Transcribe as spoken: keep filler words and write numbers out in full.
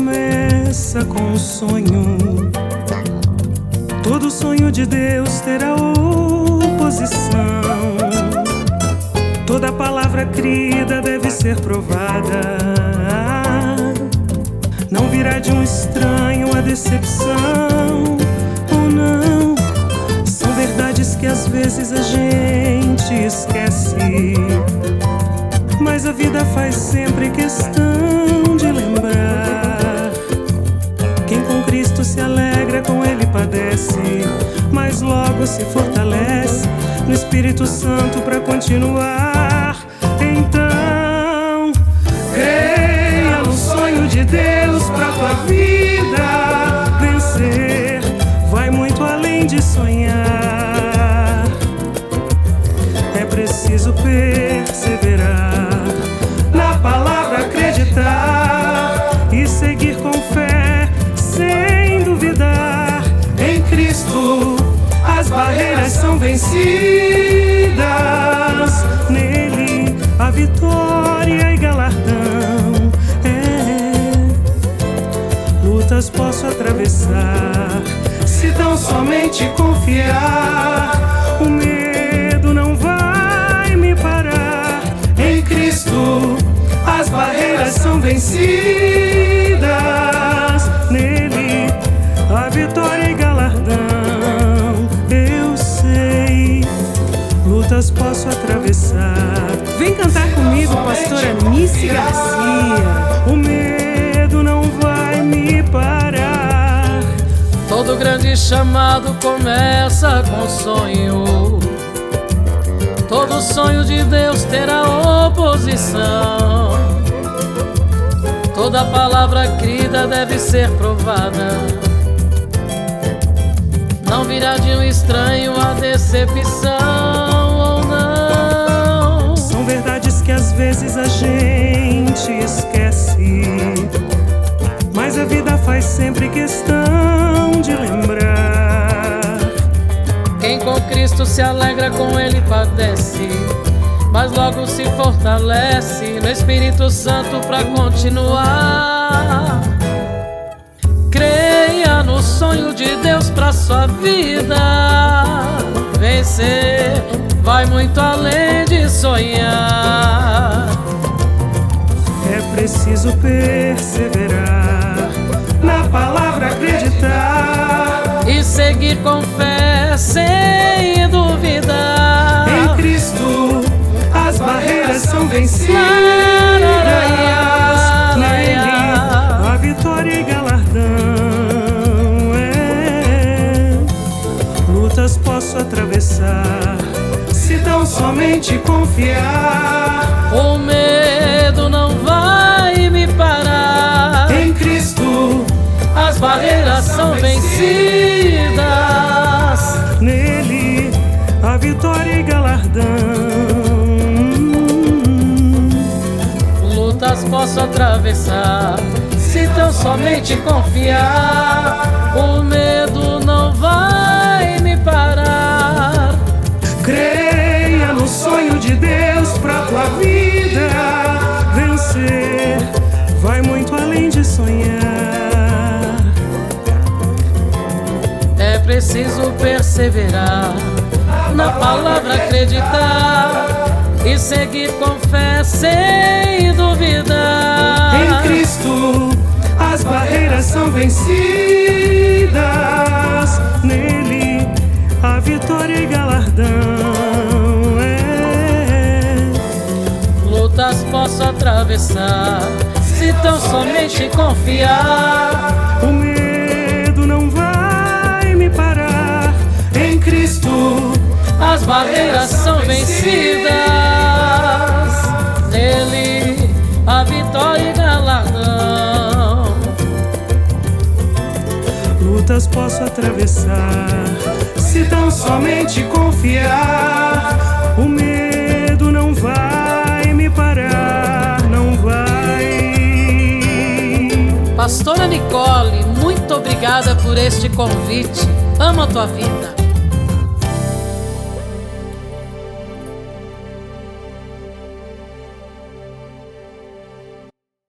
começa com um sonho. Todo sonho de Deus terá oposição. Toda palavra crida deve ser provada. Não virá de um estranho a decepção, ou não. São verdades que às vezes a gente esquece, mas a vida faz sempre questão de lembrar. Quem com Cristo se alegra, com Ele padece, mas logo se fortalece no Espírito Santo para continuar. Então, creia no sonho de Deus pra tua vida. Vencer vai muito além de sonhar. É preciso perseverar na palavra, acreditar e seguir com fé, sem duvidar. Em Cristo as barreiras são vencidas. Nele a vitória e galardão. É. Lutas posso atravessar se tão somente confiar. O medo não vai me parar. Em Cristo as barreiras são vencidas. Nele a vitória e galardão. Eu sei, lutas posso atravessar. Vem cantar comigo, pastora Nice Garcia. O medo não vai me parar. Todo grande chamado começa com sonho. Todo sonho de Deus terá oposição. Toda palavra crida deve ser provada. Não virá de um estranho a decepção, ou não. São verdades que às vezes a gente esquece, mas a vida faz sempre questão de lembrar. Quem com Cristo se alegra, com Ele padece, mas logo se fortalece no Espírito Santo para continuar. Creia no sonho de Deus pra sua vida. Vencer vai muito além de sonhar. É preciso perseverar na palavra, acreditar e seguir com fé, sem duvidar. Em Cristo as barreiras são vencidas. Nele a vitória e galardão. É. Lutas posso atravessar se tão somente confiar. O medo não vai me parar. Em Cristo as barreiras são vencidas. Nele a vitória e galardão. Lutas posso atravessar se tão somente confiar. O medo não vai me parar. Creia no sonho de Deus pra tua vida. Vencer vai muito além de sonhar. É preciso perseverar na palavra, acreditar e seguir com fé, sem duvidar. Em Cristo as barreiras são vencidas. Nele a vitória e galardão. É. Lutas posso atravessar se tão somente confiar. O medo não vai me parar. Em Cristo as barreiras são vencidas. Nele a vitória e galardão. Lutas posso atravessar se tão somente confiar. O medo não vai me parar, não vai. Pastora Nicole, muito obrigada por este convite. Amo a tua vida.